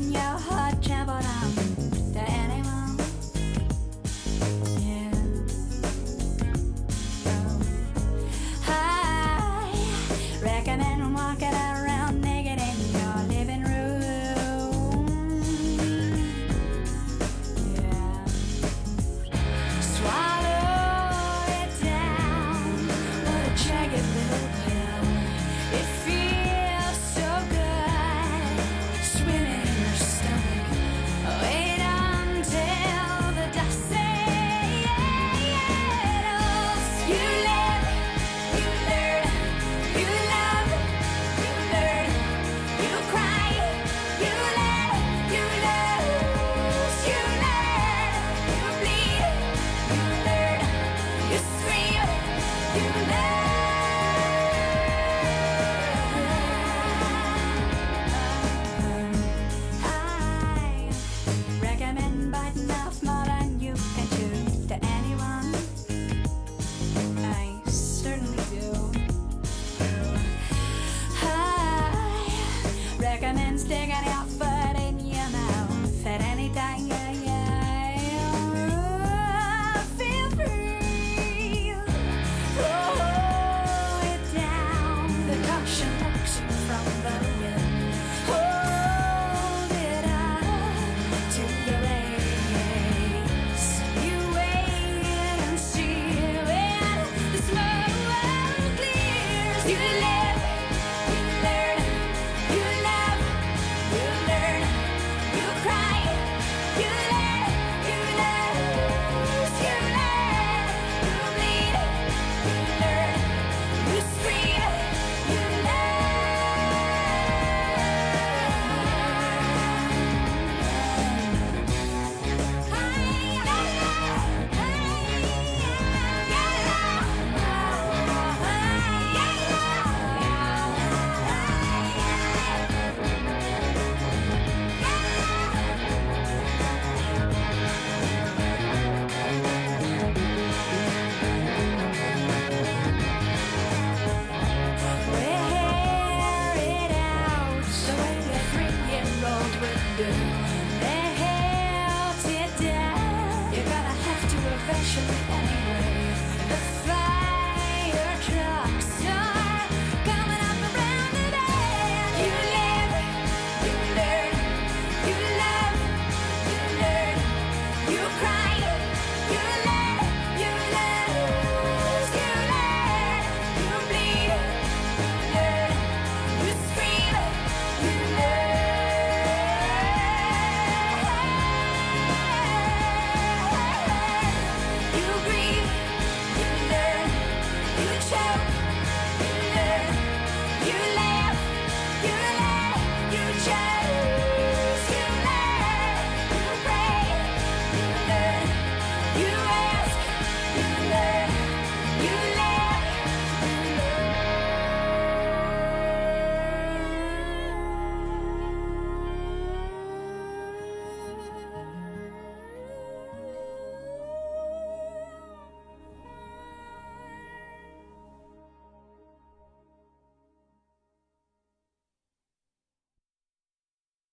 letting your heart travel down to anyone. Yeah. I recommend walking around naked in your living room. Yeah. Swallow it down. What a jagged little pill. It feels so good, swimming in your stomach. Wait until the dust settles. You live, you learn, you love, you learn, you cry, you let, you lose, you learn, you bleed, you learn, you scream, you learn. I recommend biting off more than you can chew to anyone. I certainly do. I recommend sticking your foot in your mouth at any time. Feel free. Roll it down. The caution looks you from the wind. Hold it up to the race. You wait and see when the smoke clears. You live, you learn, you love, you learn, you cry, you let, you lose, you let, you bleed, you learn, you scream, you wear it out the way a 3-year-old would do.